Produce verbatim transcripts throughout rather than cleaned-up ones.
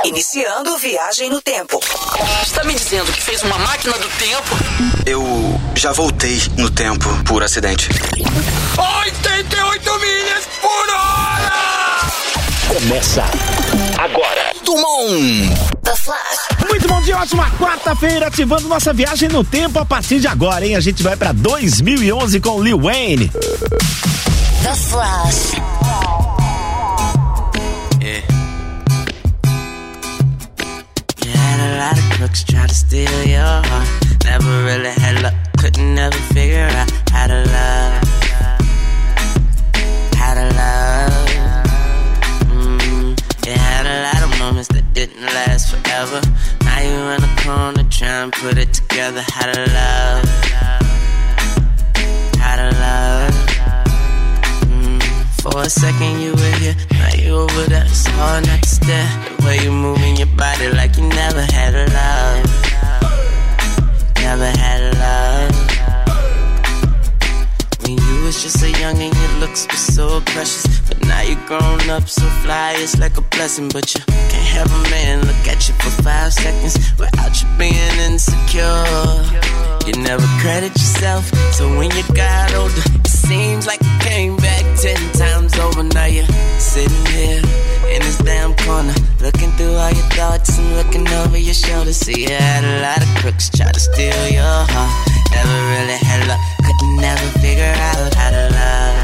Iniciando viagem no tempo. Está me dizendo que fez uma máquina do tempo? Eu já voltei no tempo por acidente. oitenta e oito milhas por hora! Começa agora. Dumont. The Flash. Muito bom dia, ótima quarta-feira, ativando nossa viagem no tempo a partir de agora, hein? A gente vai pra dois mil e onze com Lil Wayne. The Flash. Yeah. You had a lot of crooks try to steal your heart. Never really had luck, couldn't never figure out how to love. How to love. Mm, you had a lot of moments that didn't last forever. Now you in a corner trying to put it together. How to love. How to love. Mm, for a second you were here, now you over there. It's hard not to stare. The way you moving your body like you never had a love. Never had a love. When you was just a youngin', your looks were so precious. But now you're grown up, so fly, it's like a blessing. But you can't have a man look at you for five seconds without you being insecure. You never credit yourself, so when you got older, it seems like you came back ten times over. Now you're sitting here in this damn corner, looking through all your thoughts and looking over your shoulder. See, you had a lot of crooks try to steal your heart. Never really had luck, couldn't never figure out how to love.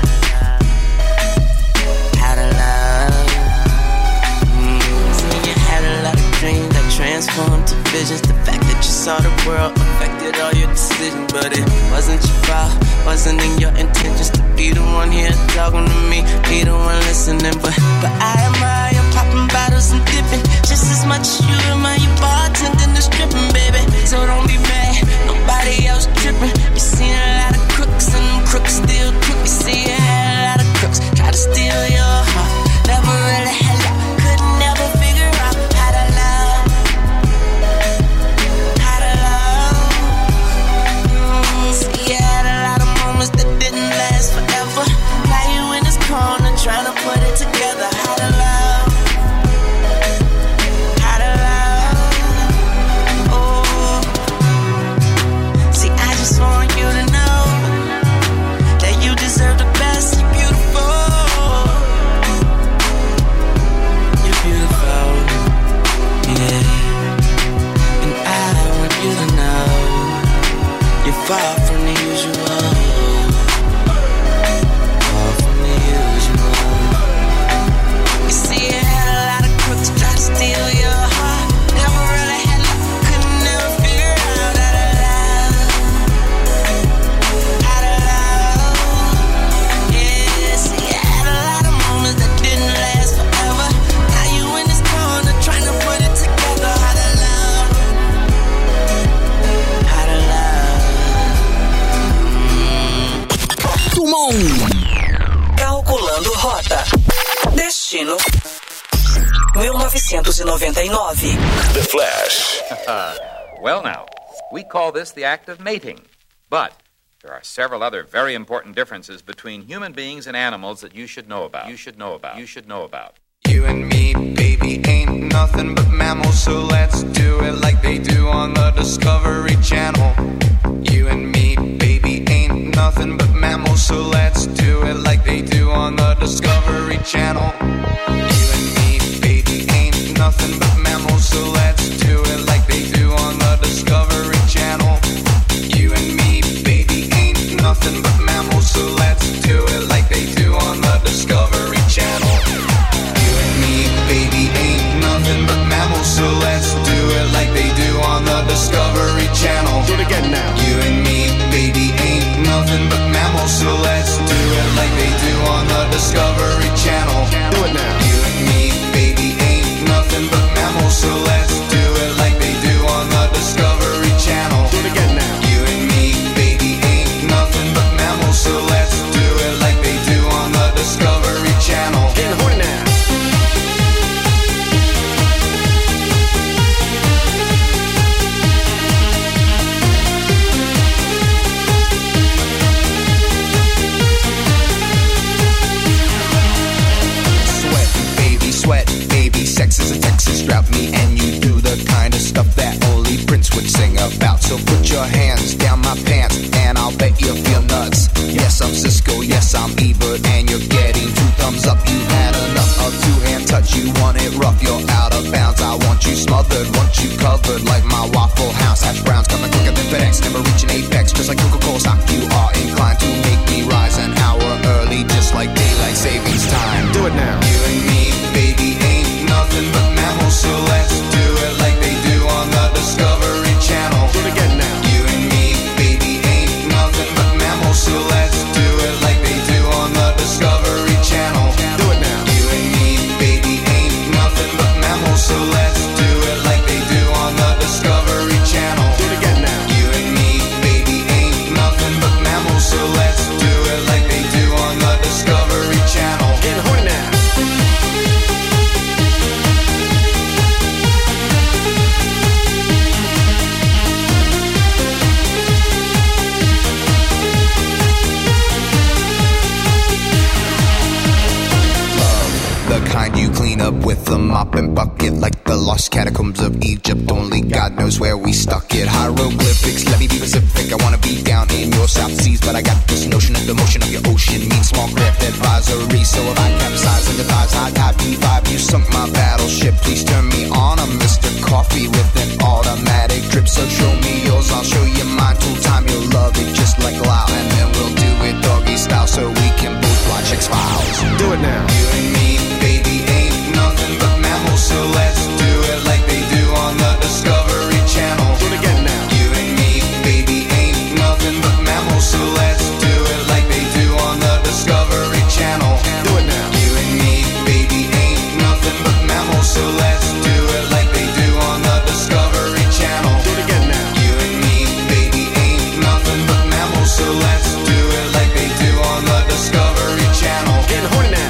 How to love. Mm. So you had a lot of dreams that transformed to visions. The fact that you saw the world affected all your decisions, but it wasn't your fault, wasn't in your intentions to be the one here talking to me, be the one listening. But but I admire you popping bottles and dipping just as much as you admire you bartending and stripping, baby. So don't be mad, nobody else tripping. You seen a lot of crooks and them crooks still crook. You see you had a lot of crooks try to steal your heart. Never really had luck, couldn't never figure out how to love. How to love. Mm, see you had a lot of moments that didn't last forever. Now you in this corner trying to put it together. How to love. How to love. Oh. See, I just want you to know that you deserve the best. You're beautiful. You're beautiful. Yeah. And I want you to know you're far from the usual. Far from the usual. You see, you had a lot of crooks try to steal your heart. Never really had luck, couldn't never figure out how to love. How to love. Yeah, see, you had a lot of moments that didn't last forever. Now you in this corner trying to put it together. How to love. How to love. Dumont. Calculando rota. Destino mil novecentos e noventa e nove. The Flash. Well now, we call this the act of mating. But there are several other very important differences between human beings and animals that you should know about. You should know about. You should know about. You and me, baby, ain't nothing but mammals, so let's do it like they do on the Discovery Channel. You and me, baby, ain't nothing but mammals, so let's do it like they do on the Discovery Channel. You and me, baby, ain't nothing but mammals, so let's do it like they do on the Discovery Channel. You and me, baby, ain't nothing but mammals, so let's do it like they do on the Discovery Channel. You and me, baby, ain't nothing but mammals, so let's do it like they do on the Discovery Channel. Do it again now. You and me, baby, ain't nothing but mammals, so let's do it like they do on the Discovery Channel. Do it now. You and me, baby, ain't nothing but mammals, so let's do it like they do on the Discovery Channel. Do it again now. You and me, baby, ain't nothing but mammals, so let's do it like they do on the Discovery Channel. Get horny now. So put your hands down my pants and I'll bet you'll feel nuts. Yes, I'm Cisco, yes, I'm Ebert, and you're getting two thumbs up. You had enough of two-hand touch, you want it rough, you're out of bounds. I want you smothered, want you covered like my Waffle House. Hash browns coming quicker than FedEx, never reaching apex, just like Coca-Cola stock. You are inclined to make me rise an hour early, just like daylight savings time. Do it now. You and me, baby, ain't nothing but mammals, so let's do it like they do on the Discovery Channel. Do it again now. You and me, baby, ain't nothing but mammals, so let's do it like they do on the Discovery Channel. Do it now. You and me, baby, ain't nothing but mammals, so let's do it like they do on the Discovery Channel. Do it again now. You and me, baby, ain't nothing but mammals, so let's do it like they do on the Discovery Channel. Get horny now. The kind you clean up with a mop and bucket, like the lost catacombs of Egypt. Only God knows where we stuck it. Hieroglyphics, let me be Pacific. I wanna be down in your South Seas, but I got this notion of the motion of your ocean means small craft advisory. So if I capsize in the thighs, high tide B five, you sunk my battleship. Please turn me on. I'm Mister Coffee with an automatic drip. So show me yours, I'll show you mine. Tool time, you'll love it just like Lao, and then we'll do it doggy style so we can both watch X-Files. Do it now. You and me, baby, ain't nothing but mammals, so let's do it like they do on the Discovery Channel. Do it again now. You and me, baby, ain't nothing but mammals, so let's do it like they do on the Discovery Channel. Do it now. You and me, baby, ain't nothing but mammals, so let's do it like they do on the Discovery Channel. Do it again now. You and me, baby, ain't nothing but mammals, so let's do it like they do on the Discovery Channel. Getting horny now.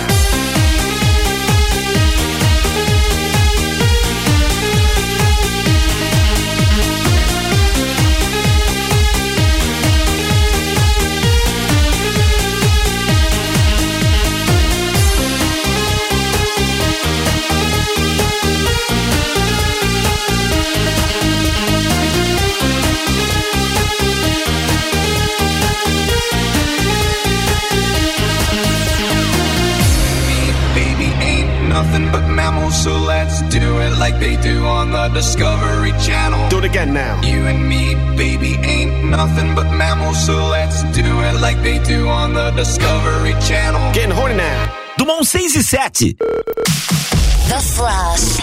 Nothing but mammals, so let's do it like they do on the Discovery Channel. Do it again now. You and me, baby, ain't nothing but mammals, so let's do it like they do on the Discovery Channel. Getting horny now. Dumont seis e sete. The Flash.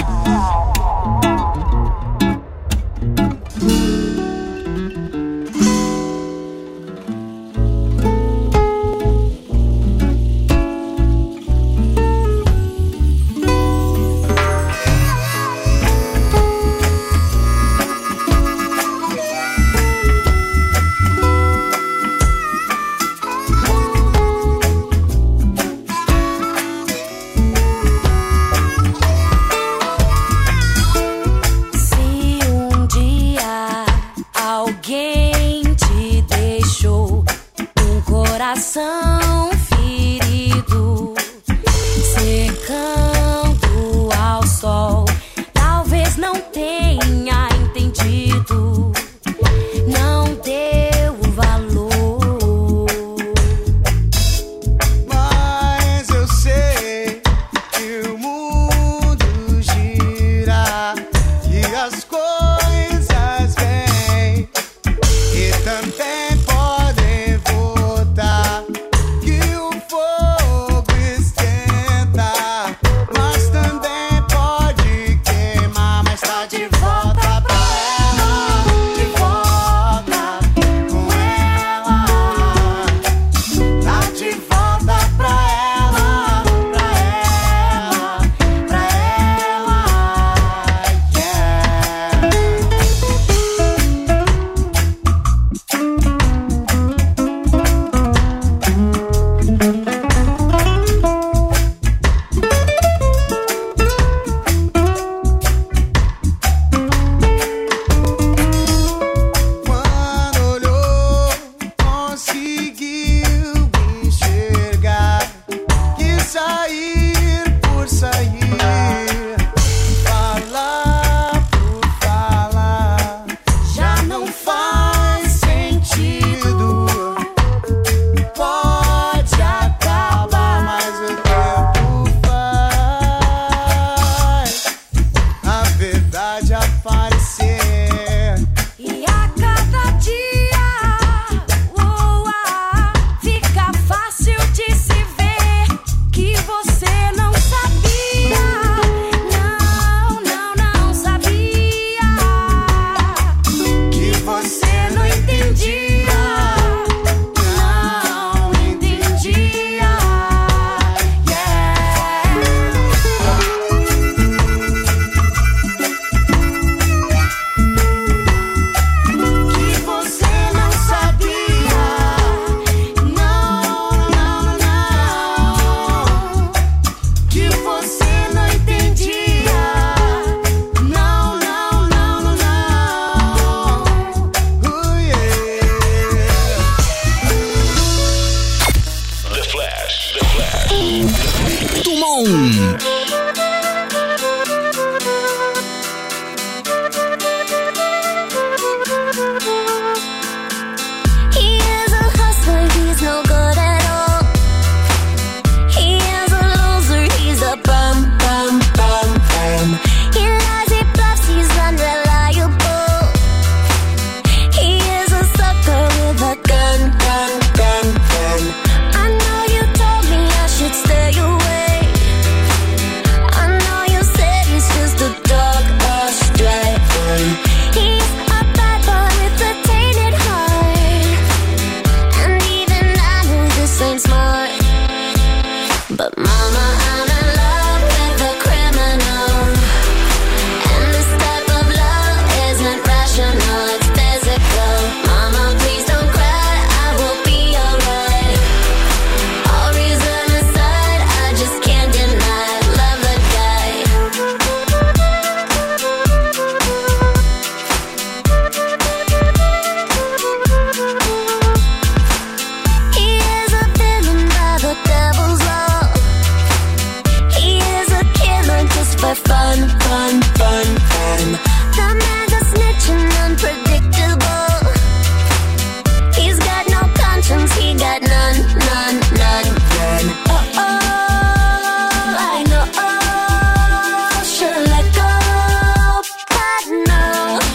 have fun, fun, fun, fun. The man's a snitch and unpredictable. He's got no conscience, he got none, none, none, none. Oh, oh, I know, oh, should let go, but no.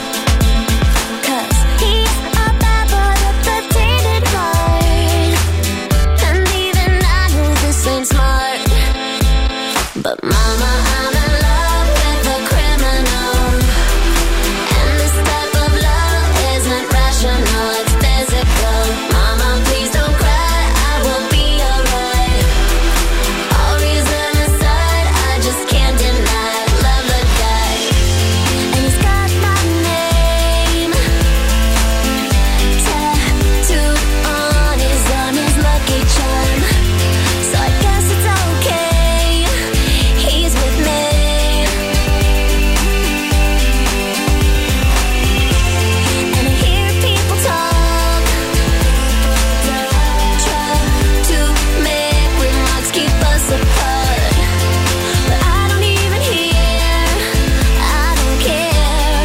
Cause he's a bad boy with a tainted heart. And even I know this ain't smart. But mama, I'm in love with a criminal. And this type of love isn't rational, it's physical. Mama, please don't cry, I will be alright. All reason aside, I just can't deny, love the guy. And he's got my name tattooed on his arm, his lucky charm. So I guess it's okay, he's with me. And I hear people talk, try to make remarks, keep us apart. But I don't even hear, I don't care.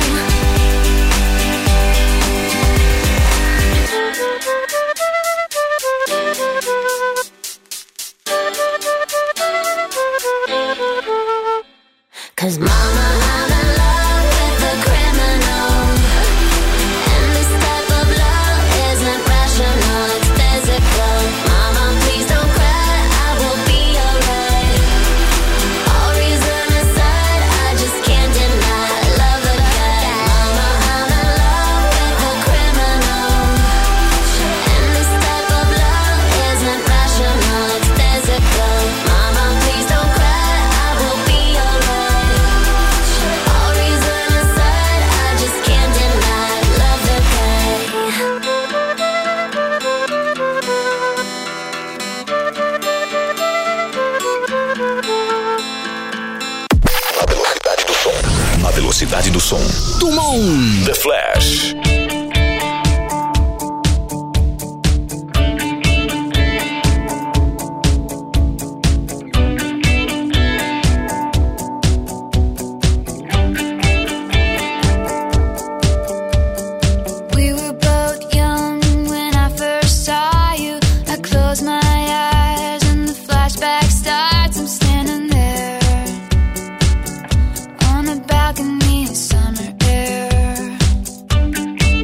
Cause mama, I'm in love with a criminal. And this type of love isn't rational, it's physical. Mama, please don't cry, I will be alright. All reason aside, I just can't deny, love the guy. Mama, I'm in love with a criminal. And this type of love isn't rational, it's physical. Mama, please don't cry, I will be alright. All reason aside, I just can't deny, love the guy. Na velocidade do som. Dumont. The Flash. We were both young when I first saw you. I close my eyes and the flashback starts. I'm standing there on a balcony in summer air.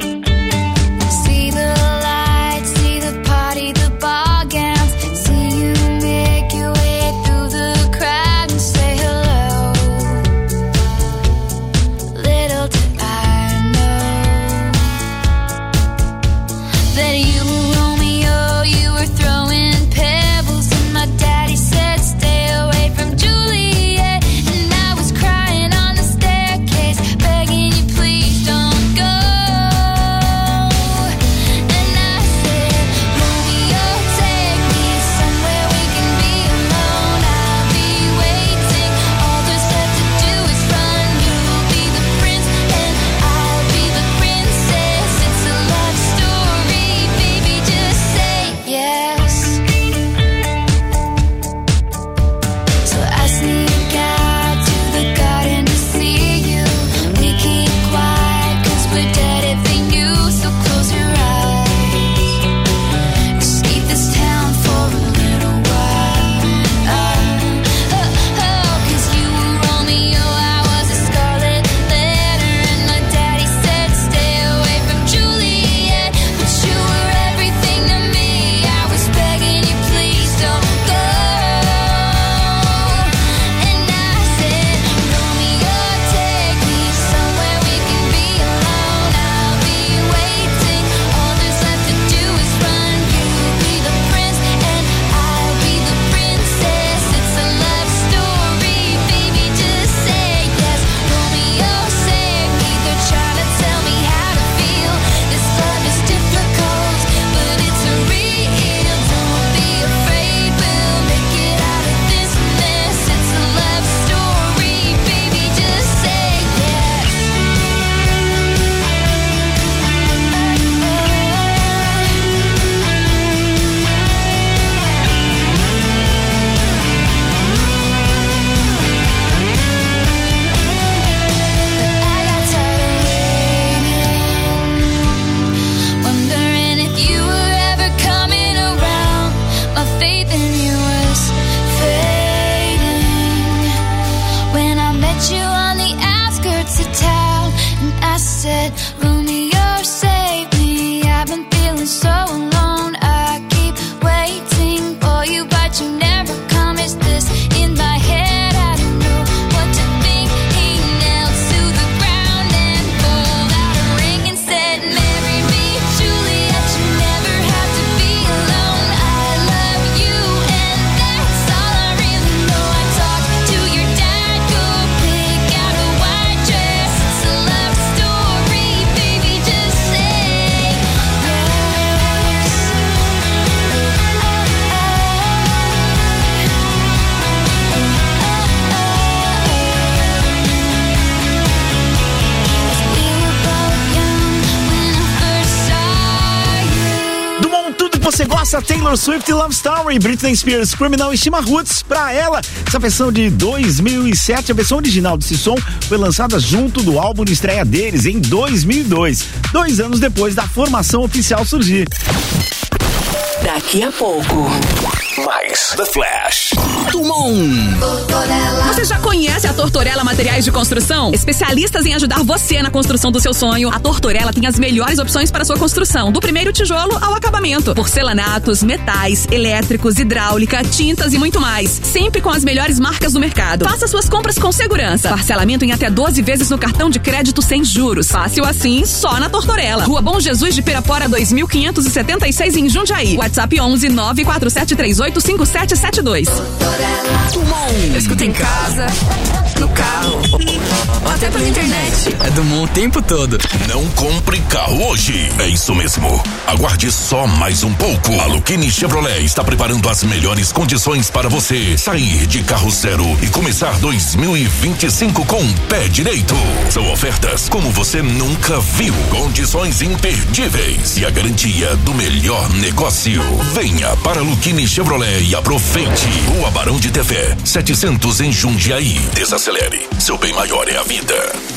met you on the outskirts of town, and I said, Romeo, save me. I've been feeling so alone. I keep waiting for you, but you never come. Is this in my head? I don't know what to think. He knelt to the ground and pulled out a ring and said, marry me, Juliet. You never have to be alone. I love you, and that's all I really know. I talked to your dad, go pick out a white dress. It's a love story, baby, just say yes. We were both young when I first saw you. Do mundo tudo que você gosta, Taylor Swift, Love Story, Britney Spears, Criminal e Shima Roots. Pra ela, essa versão de dois mil e sete, a versão original desse som foi lançada junto do álbum de estreia deles em dois mil e dois, dois anos depois da formação oficial surgir. Daqui a pouco, mais The Flash. Tumon. Você já conhece a Tortorella Materiais de Construção? Especialistas em ajudar você na construção do seu sonho. A Tortorella tem as melhores opções para a sua construção, do primeiro tijolo ao acabamento. Porcelanatos, metais, elétricos, hidráulica, tintas e muito mais. Sempre com as melhores marcas do mercado. Faça suas compras com segurança. Parcelamento em até doze vezes no cartão de crédito sem juros. Fácil assim, só na Tortorella. Rua Bom Jesus de Pirapora dois mil quinhentos e setenta e seis em Jundiaí. WhatsApp onze nove quatro sete três oito cinco sete sete dois. Tumon. Escuta em casa, no carro, ou até pela internet. É Dumont o tempo todo. Não compre carro hoje. É isso mesmo. Aguarde só mais um pouco. A Lucchini Chevrolet está preparando as melhores condições para você sair de carro zero e começar dois mil e vinte e cinco com o pé direito. São ofertas como você nunca viu. Condições imperdíveis e a garantia do melhor negócio. Venha para a Lucchini Chevrolet e aproveite. Rua Barão de Tefé, setecentos em Jundiaí. Desacelere. Seu bem maior é a vida.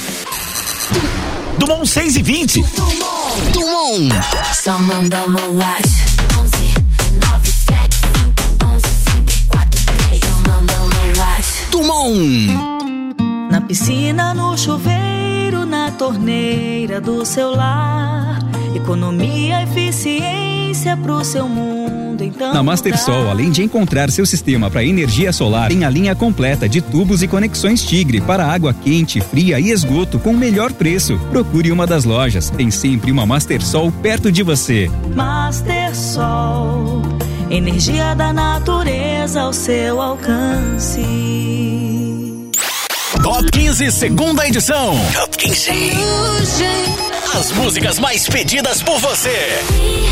Dumont seis e vinte. Tumon. Someone dá uma watch. onze, nove, sete, cinco, onze, cinco, quatro, três. Someone dá uma watch. Tumon. Na piscina, no chuveiro, na torneira do seu lar. Economia, eficiência pro seu mundo, então. Na Mastersol, além de encontrar seu sistema para energia solar, tem a linha completa de tubos e conexões Tigre para água quente, fria e esgoto com o melhor preço. Procure uma das lojas. Tem sempre uma Mastersol perto de você. Mastersol, energia da natureza ao seu alcance. Top quinze, segunda edição. Top quinze. As músicas mais pedidas por você.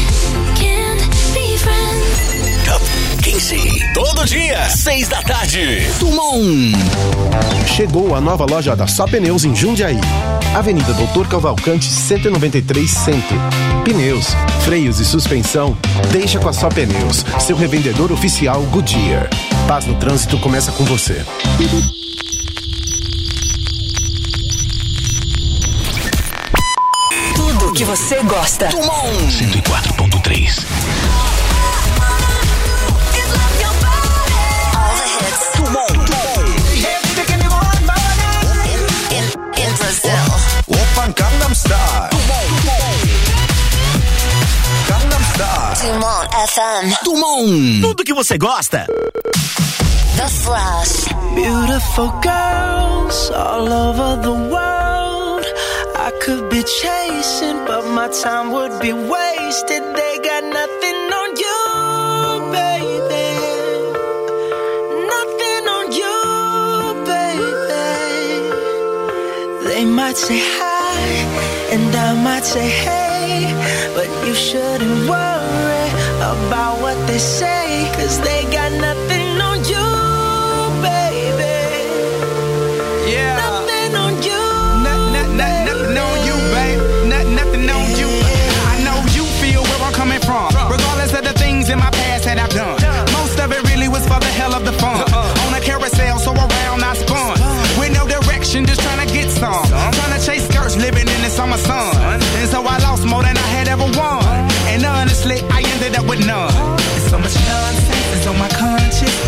Top quinze. Todo dia, seis da tarde. Tumon. Chegou a nova loja da Só Pneus em Jundiaí. Avenida Doutor Cavalcante, cento e noventa e três, Centro. Pneus, freios e suspensão, deixa com a Só Pneus, seu revendedor oficial Goodyear. Paz no trânsito começa com você. Tudo que você gosta. Tumon cento e quatro ponto três. Tumon. In Brazil. Open Gangnam Style. Gangnam Style. Dumont F M. Tumon. Tudo que você gosta. The Flash. Beautiful girls all over the world. I could be chasing, but my time would be wasted. They got nothing on you, baby. Nothing on you, baby. They might say hi, and I might say hey, but you shouldn't worry about what they say, 'cause they got nothing on you, baby. Yeah. Nothing on you. Nothing, nothing, nothing on you, babe. Nothing, nothing on you. I know you feel where I'm coming from, regardless of the things in my past that I've done. Most of it really was for the hell of the fun. On a carousel, so around I spun. With no direction, just trying to get some. Trying to chase skirts, living in the summer sun. And so I lost more than I had ever won. And honestly, I ended up with none. There's so much nonsense is on my conscience.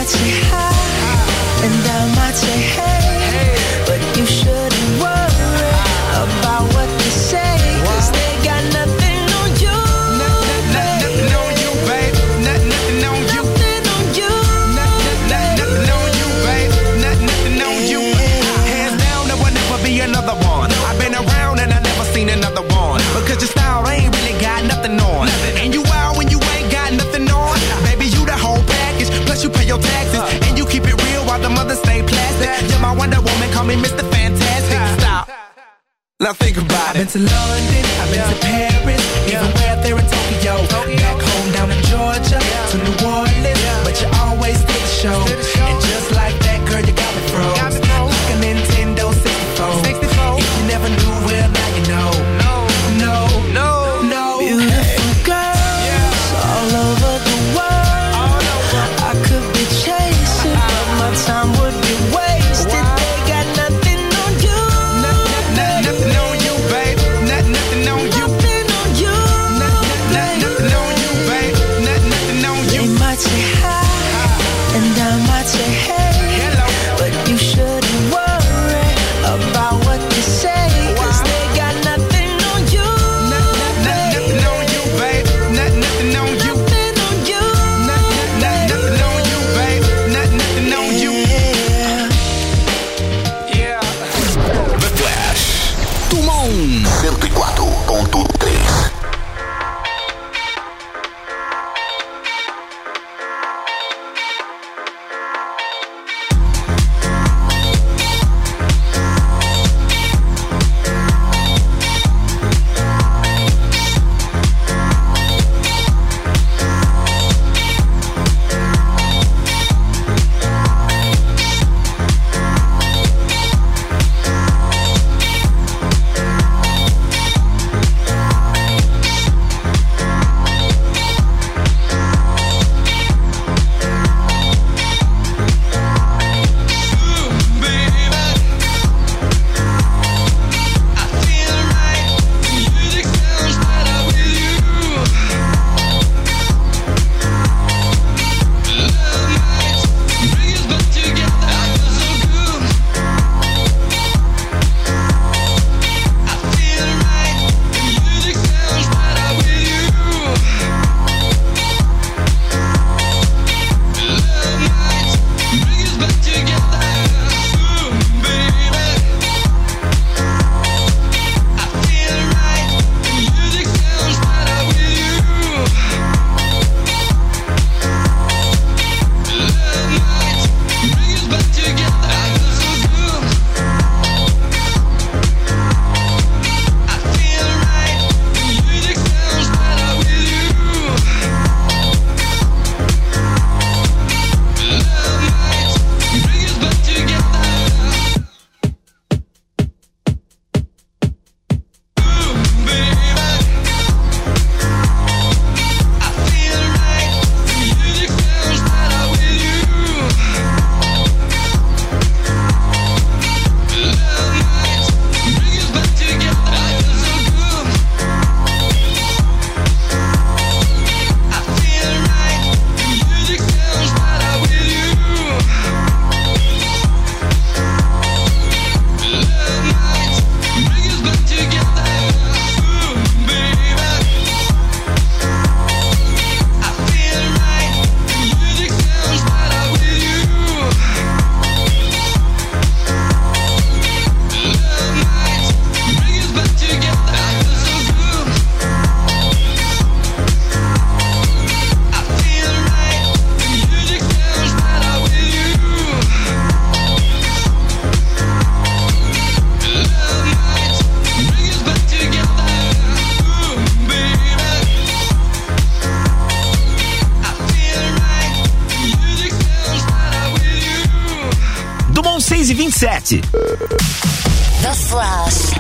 say hi, and I might say hey, but you shouldn't worry about what they say, cause they got nothing on you. Nothing on you, babe. Nothing on you. Nothing on you. Nothing on you, babe. Nothing on you. Hands down, there will never be another one. I've been around and I never seen another one. Because your style ain't really got nothing on. And you out when you ain't got nothing on. Baby, you the whole package. Plus you pay your taxes. And you keep it real while the mothers stay plastic. You're my Wonder Woman, call me Mister Fantastic. Stop. Now think about it. I've been to London, I've been to Paris, even where there in Tokyo. Back home down in Georgia, to New Orleans, but you always did the show. And just like that, girl, you got me froze. Like a Nintendo sixty-four. If you never knew, well, now you know. No, no, no. Beautiful girls all over the world. I could be chasing, but my time would be wasted. They got nothing on you. Nothing on you, babe. Nothing on you. Nothing on you. Nothing on you, babe. Nothing on you. They might say hi, and I might say hey, but you shouldn't worry about what they say, cause they got nothing on you. Nothing on you, babe. Nothing on you. Nothing on you. Nothing on you, babe. Nothing on you. Yeah. The Flash. Tumon cento e quatro ponto três. seis e vinte e sete. The Flash.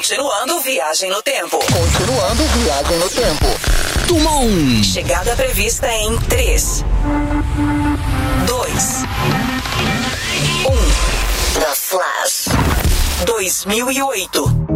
Continuando viagem no tempo. Continuando viagem no tempo. Tumon. Chegada prevista em três, dois, um. The Flash. dois mil e oito.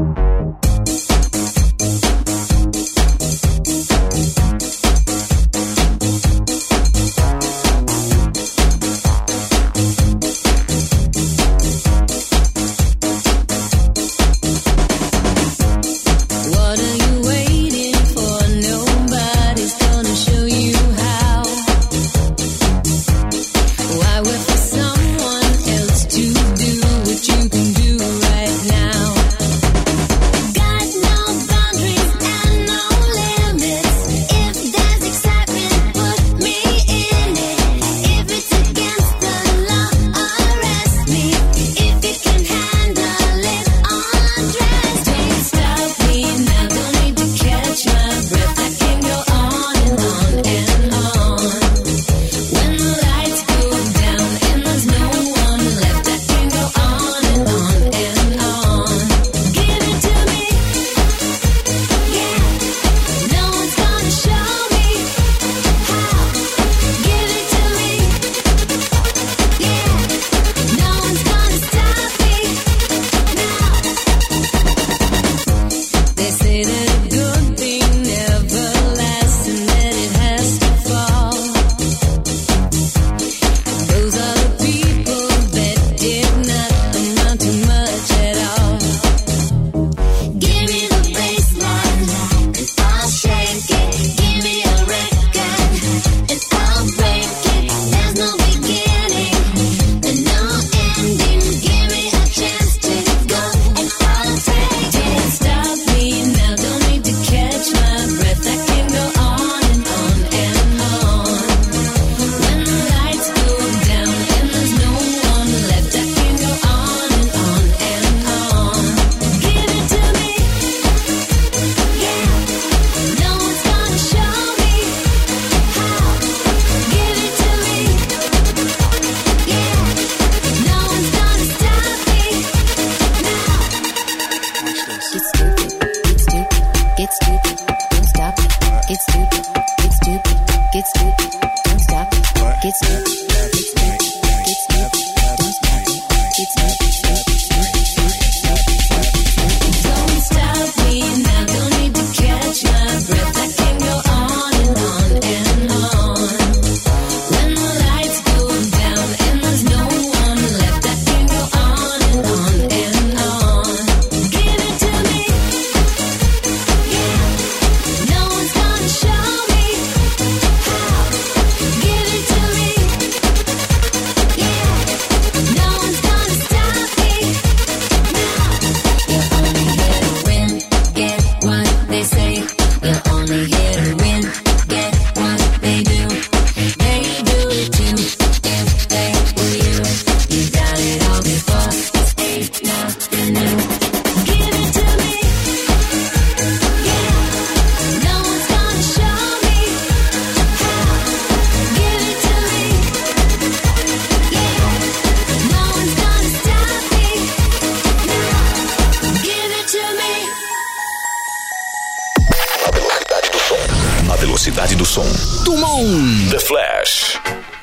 Velocidade do som. Tumon. The Flash.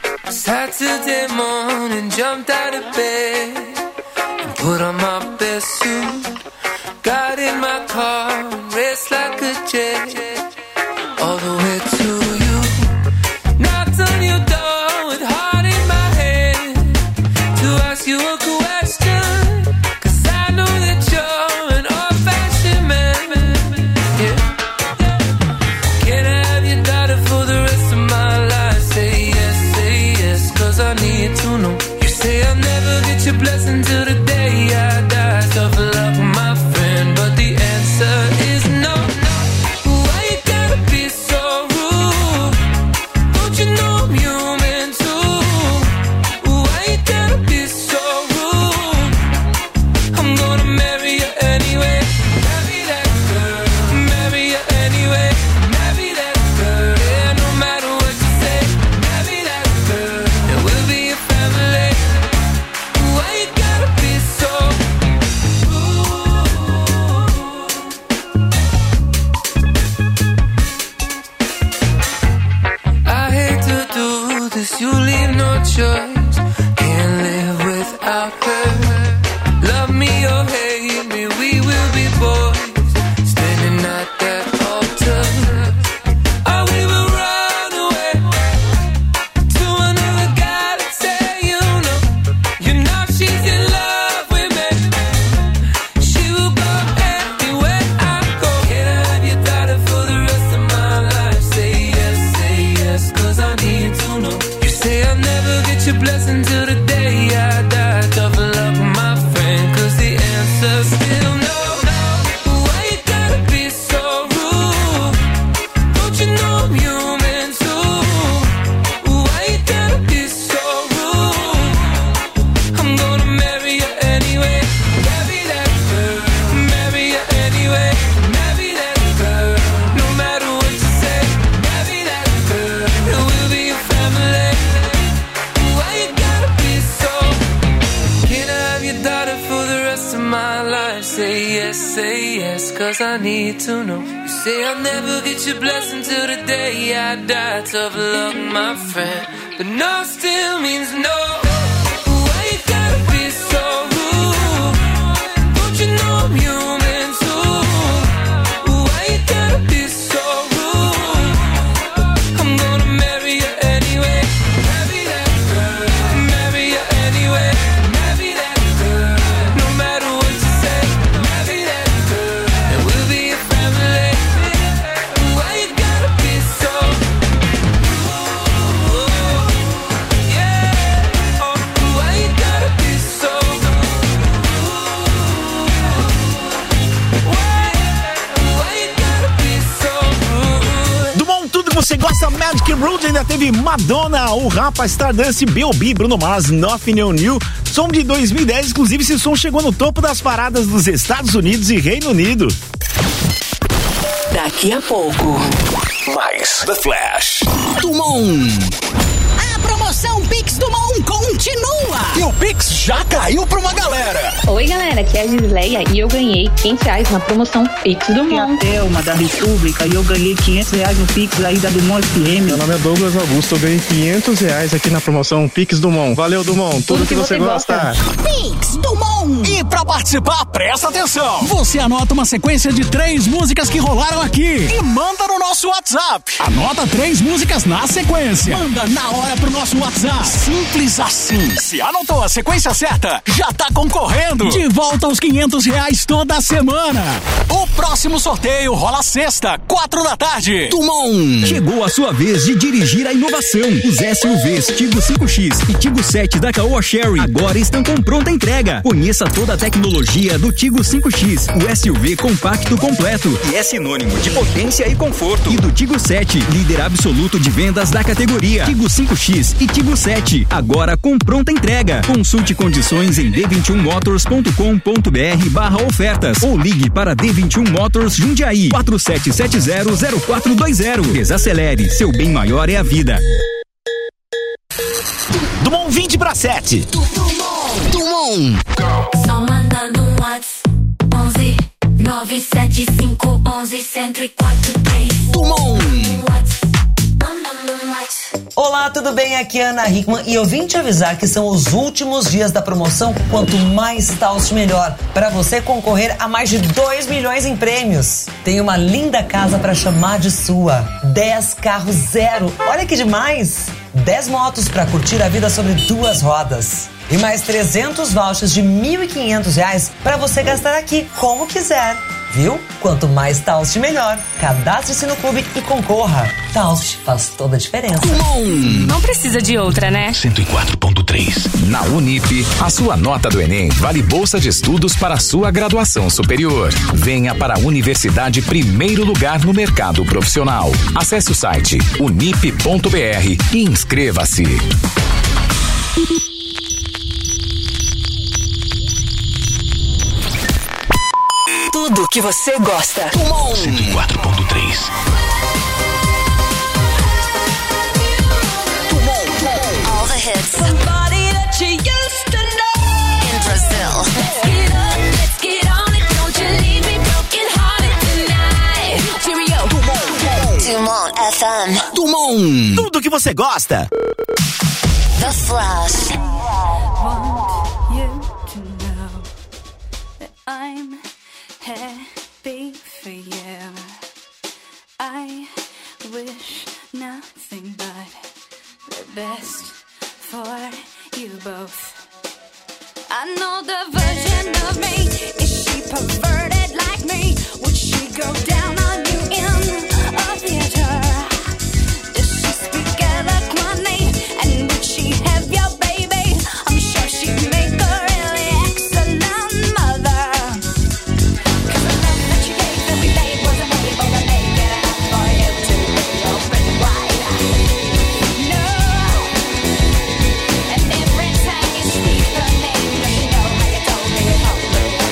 Saturday morning, jumped out of bed and put on my best suit. Got in my car, raced like a jet all the way to you. Knocked on your door with heart in my head to ask you a question, 'cause I know that you're an old-fashioned man. Yeah. Can I have your daughter for the rest of my life? Say yes, say yes, 'cause I need to know. You say I'll never get your blessing till the day I die. Tough luck, my friend, but the answer is no. Why you gotta be so rude? Don't you know I'm human too? Why you gotta be so rude? I'm gonna marry you anyway. Marry that girl, marry you anyway. Marry that girl, yeah, no matter what you say. Marry that girl, and we'll be a family. Why you gotta be so rude? my life. Say yes, say yes, cause I need to know. You say I'll never get your blessing till the day I die. Tough luck, my friend, but no still means no. Why you gotta be so rude? Don't you know I'm human too? Why you gotta be so rude? I'm gonna marry you anyway. Marry that girl. Marry you anyway. Marry that girl. No matter what you say. Marry that girl. And we'll be a family. Why you gotta be so rude? Yeah. Oh, why you gotta be so rude? Why? Why you gotta be so rude? Dumont, tudo que você gosta, Magic Rude, ainda teve Madonna, o Rapa, Stardust, B O B, Bruno Mars, Nothing on You, som de dois mil e dez, inclusive esse som chegou no topo das paradas dos Estados Unidos e Reino Unido. Daqui a pouco, Mais The Flash. Dumont. A promoção Pix Dumont continua. E o Pix já caiu pra uma galera. Oi, galera, aqui é a Gisleia e eu ganhei quinhentos reais na promoção Pix Dumont. Aqui é a Thelma da República e eu ganhei quinhentos reais no Pix aí da Dumont F M. Meu nome é Douglas Augusto, eu ganhei quinhentos reais aqui na promoção Pix Dumont. Valeu, Dumont, tudo, tudo que, que você gosta. Pix Dumont. E pra participar, presta atenção. Você anota uma sequência de três músicas que rolaram aqui e manda no nosso WhatsApp. Anota três músicas na sequência. Manda na hora pro nosso WhatsApp. Simples assim. Se anotou a sequência certa, já tá concorrendo. De volta aos quinhentos reais toda semana. O próximo sorteio rola sexta, quatro da tarde. Dumont. Chegou a sua vez de dirigir a inovação. Os S U Vs Tigo cinco X e Tigo sete da Caoa Chery agora estão com pronta entrega. Conheça toda a tecnologia do Tigo cinco X, o S U V compacto completo e é sinônimo de potência e conforto. E do Tigo sete, líder absoluto de vendas da categoria. Tigo cinco X e Tigo sete, agora com pronta entrega. Consulte condições em d vinte e um motors ponto com ponto b r barra ofertas ou ligue para D vinte e um Motors Jundiaí quatro sete sete zero zero quatro dois zero. Desacelere, seu bem maior é a vida. Dumont vinte para sete. Dumont. Dumont. Só manda no WhatsApp onze nove sete cinco onze cento e quatro três. Dumont. Olá, tudo bem? Aqui é Ana Hickman e eu vim te avisar que são os últimos dias da promoção Quanto Mais Taust Melhor, para você concorrer a mais de dois milhões em prêmios. Tem uma linda casa para chamar de sua, dez carros zero, olha que demais! dez motos para curtir a vida sobre duas rodas. E mais trezentos vouchers de mil e quinhentos reais para você gastar aqui como quiser. Viu? Quanto mais Taust, melhor. Cadastre-se no clube e concorra. Taust faz toda a diferença. Não precisa de outra, né? cento e quatro ponto três. Na Unip, a sua nota do Enem vale bolsa de estudos para a sua graduação superior. Venha para a Universidade Primeiro Lugar no mercado profissional. Acesse o site unip ponto b r e inscreva-se. Tudo que você gosta. Dumont. cento e quatro ponto três. All the hits. Somebody that you used to know. In Brazil. Let's get up, let's get on it. Don't you leave me broken hearted tonight. Cheerio. Dumont. Dumont F M. Dumont. Tudo que você gosta. The Flash. Want you to know that I'm happy for you. I wish nothing but the best for you both. I know the version of me. Is she perverted like me? Would she go down on you in a theater? Does she speak eloquently? And would she have your baby? I'm sure she'd make a really excellent mother. Cause the love that you gave every day wasn't really all that make it enough for you to be open wide. No. And every time you speak her name, does she know how you told me it all the way?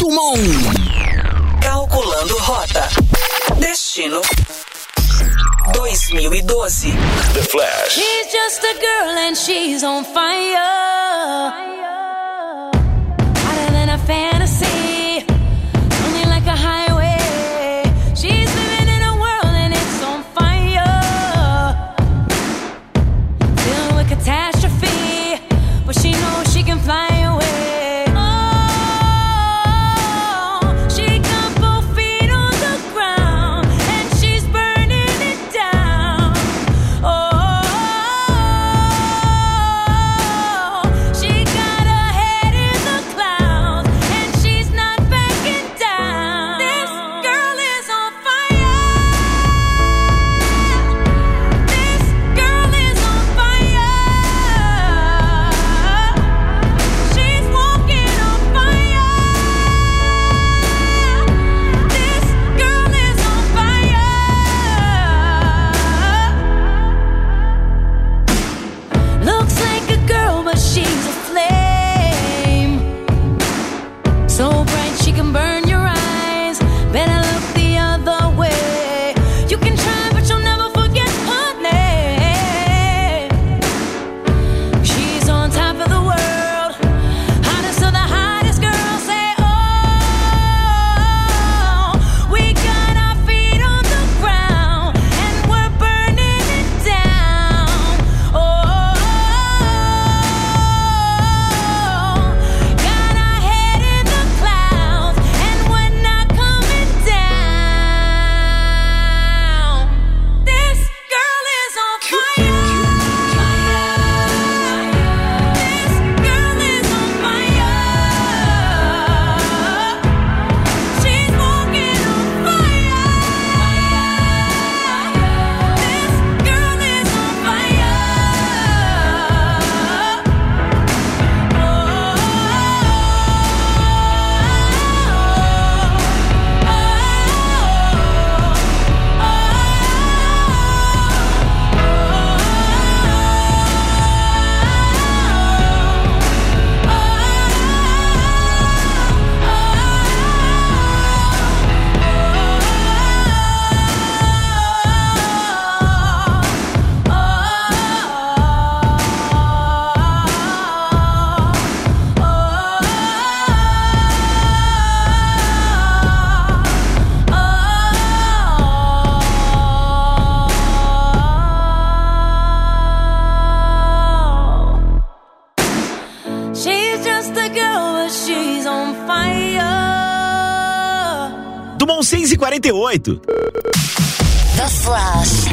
Dumont. Calculando rota. Destino dois mil e doze. The Flash. She's just a girl and she's on fire. Hotter than a fantasy. Only like a highway. She's living in a world and it's on fire. Filled with catastrophe. But she knows she can fly away. seis e quarenta e oito. The Flash.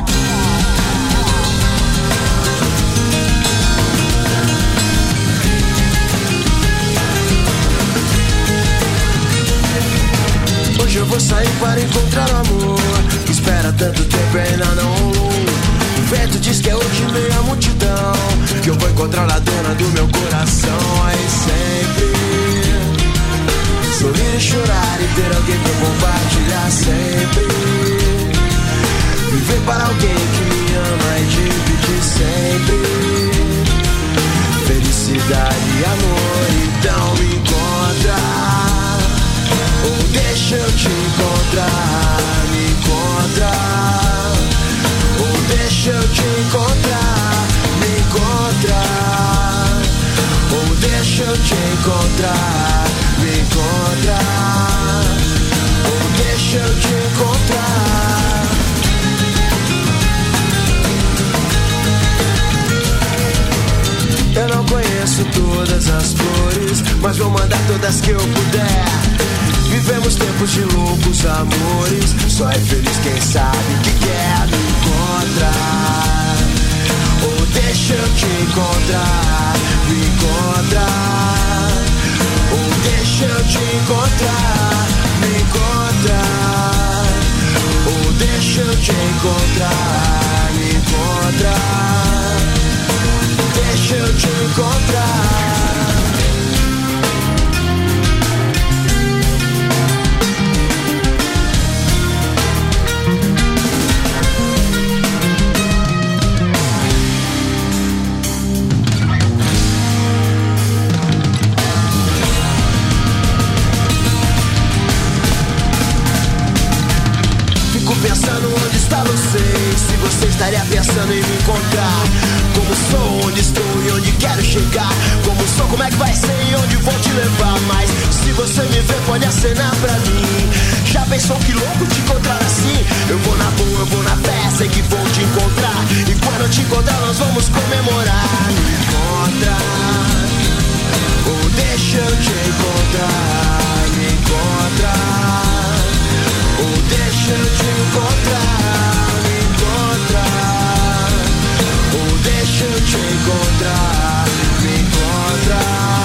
Hoje eu vou sair para encontrar o amor que espera tanto tempo e ainda não rolou. O vento diz que é hoje meia multidão, que eu vou encontrar a dona do meu coração. Aí sempre sorrir e chorar e ter alguém pra compartilhar sempre. Viver para alguém que me ama e dividir sempre felicidade e amor. Então me encontra, ou deixa eu te encontrar. Me encontra, ou deixa eu te encontrar. Me encontra, ou deixa eu te encontrar. Me encontra, ou deixa eu te encontrar. Eu não conheço todas as flores, mas vou mandar todas que eu puder. Vivemos tempos de loucos amores, só é feliz quem sabe o que quer. Me encontrar, ou deixa eu te encontrar. Me encontrar, ou deixa eu te encontrar. Me encontrar, ou deixa eu te encontrar. Me encontrar, deixa eu te encontrar. não sei se você estaria pensando em me encontrar. Como sou, onde estou e onde quero chegar. Como sou, como é que vai ser e onde vou te levar. Mas se você me ver, pode acenar pra mim. Já pensou que louco te encontrar assim? Eu vou na boa, eu vou na fé, sei que vou te encontrar. E quando eu te encontrar, nós vamos comemorar. Me encontra, ou deixa eu te encontrar. Me encontra, ou deixa eu te encontrar. Me encontra, ou deixa eu te encontrar. Me encontra,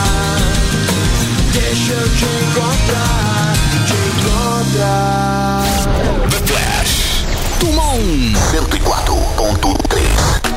deixa eu te encontrar. Te encontrar. The Flash. Dumont cento e quatro ponto três.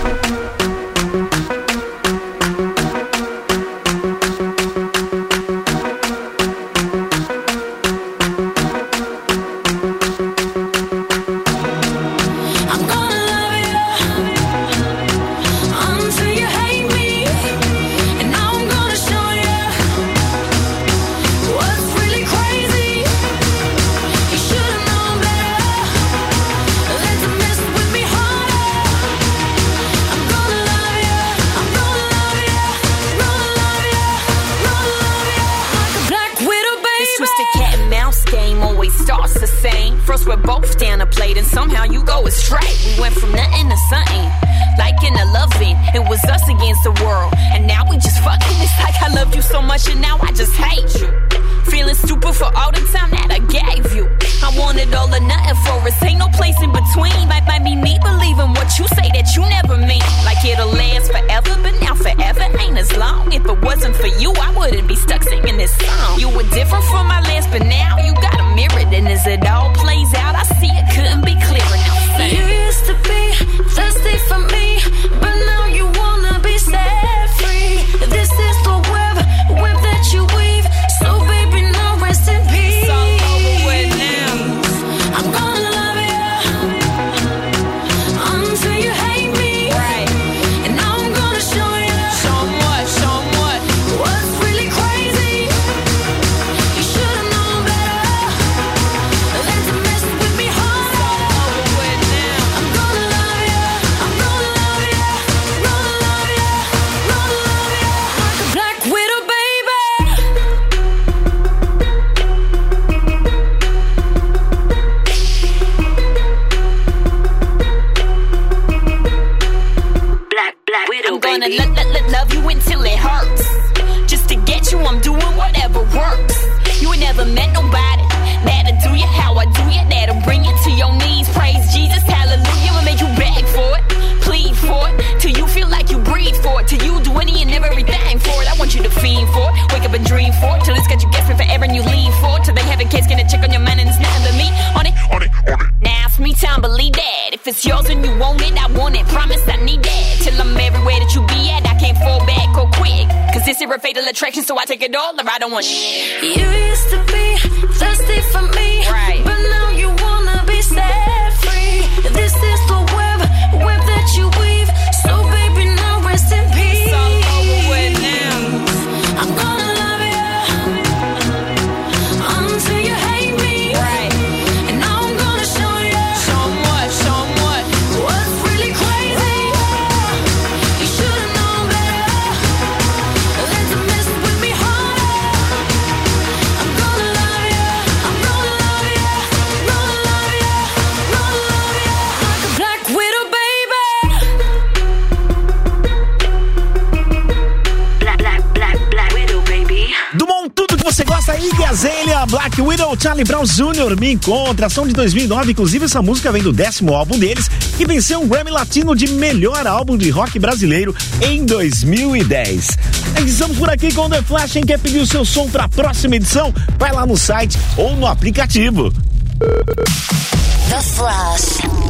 First we're both down a plate and somehow you go astray. We went from nothing to something, like in a loving. It was us against the world, and now we just fucking. It's like I loved you so much and now I just hate you. Feeling stupid for all the time that I gave you. I wanted all or nothing for us, ain't no place in between. Might, might be me believing what you say that you never mean. Like it'll last forever, but now forever ain't as long. If it wasn't for you, I wouldn't be stuck singing this song. You were different from my last, but now you got a mirror. And as it all plays out, I see it couldn't be clearer. Now sing. You used to be thirsty for me, but now you wanna be set free. This is the web, web that you weave. So baby, now rest in peace. It's all over with now. I'm gonna love you until you hate me. Right. And now I'm gonna show you. Show 'em what, show 'em what. What's really crazy. You should've known better than to mess with me harder. It's all over with now. I'm gonna love you, I'm gonna love you, gonna love you, gonna love you like a black widow, baby. Black, black widow, I'm gonna lo- lo- lo- love you until it hurts. Just to get you, I'm doing whatever works. You ain't never met nobody that'll do you how I do you. That'll bring you to your knees. Praise Jesus, hallelujah. I'ma make you beg for it, plead for it, till you feel like you breathe for it, till you do any and everything for it. I want you to fiend for it, wake up and dream for it, till it's got you guessing forever and you lean for it, till they have a case, gonna check on your mind and it's nothing but me on it, on it, on it. Now it's me time, believe that. If it's yours and you want it, I want it. Promise I need that. Till I'm everywhere that you be at, I can't fall back or quick. Cause this is a fatal attraction, so I take it all or I don't want shit. You used to be thirsty for me, right? But now you wanna be set free. This is the web, web that you weave. So baby, now rest in peace. It's all over with now. I'm gonna love you until you hate me, right? And now I'm gonna show you. Show 'em what, show 'em what. What's really crazy. You should've known better than to mess with me harder. I'm gonna love you, I'm gonna love you, gonna love you, gonna love you like a black widow, baby. Black, black, black, black widow, baby. Dumont, tudo que você gosta aí, Gazélia, Black Widow, Charlie Brown Júnior, Me Encontra, ação de dois mil e nove, inclusive essa música vem do décimo álbum deles, que venceu um Grammy Latino de melhor álbum de rock brasileiro em dois mil e dez. Estamos por aqui com o The Flash. Quem quer pedir o seu som para a próxima edição, vai lá no site ou no aplicativo. The Flash.